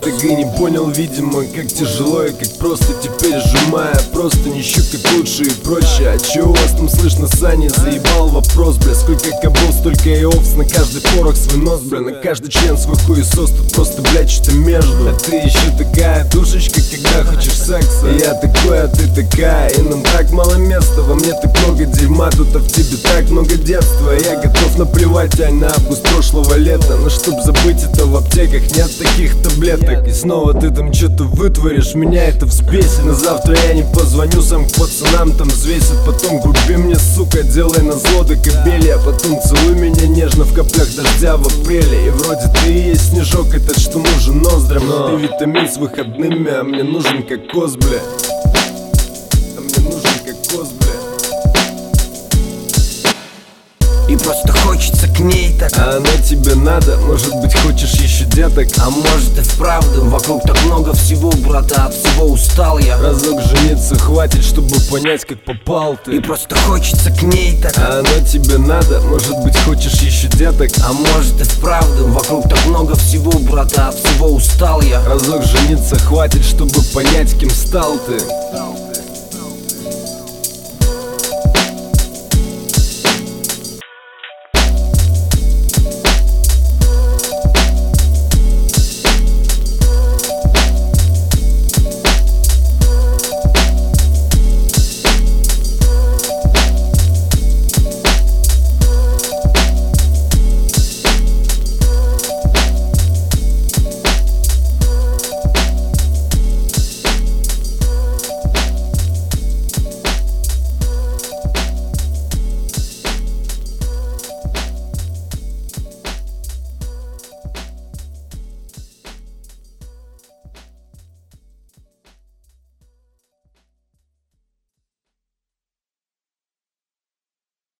так и не понял, видимо, как тяжело и как просто теперь сжимая просто не ищу как лучше и проще. А чё у вас там слышно, Сани? Заебал вопрос, бля. Сколько кобов, столько и овц. На каждый порох свой нос, бля. На каждый член свой хуесос. Тут просто, блядь, что-то между. А ты еще такая душечка, когда хочешь секса. Я такой, а ты такая. И нам так мало места. Во мне так много дерьма, тут а в тебе так много детства. Я готов наплевать, Ань, на август прошлого лета. Но чтоб забыть это, в аптеках нет таких таблеток. И снова ты там что-то вытворишь, меня это взбесит. На завтра я не позвоню сам к пацанам, там взвесит. Потом груби мне, сука, делай назло до кобели. А потом целуй меня нежно в каплях дождя в апреле. И вроде ты и есть снежок этот, что нужен ноздрям. Но ты витамин с выходными, а мне нужен кокос, бля. А мне нужен кокос, бля. И просто хочется к ней так. А она тебе надо, может быть хочешь еще деток. А может и вправду, вокруг так много всего, брата, от всего устал я. Разок жениться хватит, чтобы понять, как попал ты. И просто хочется к ней так. А она тебе надо, может быть хочешь еще деток. А может и вправду, вокруг так много всего, брата, от всего устал я. Разок жениться хватит, чтобы понять, кем стал ты.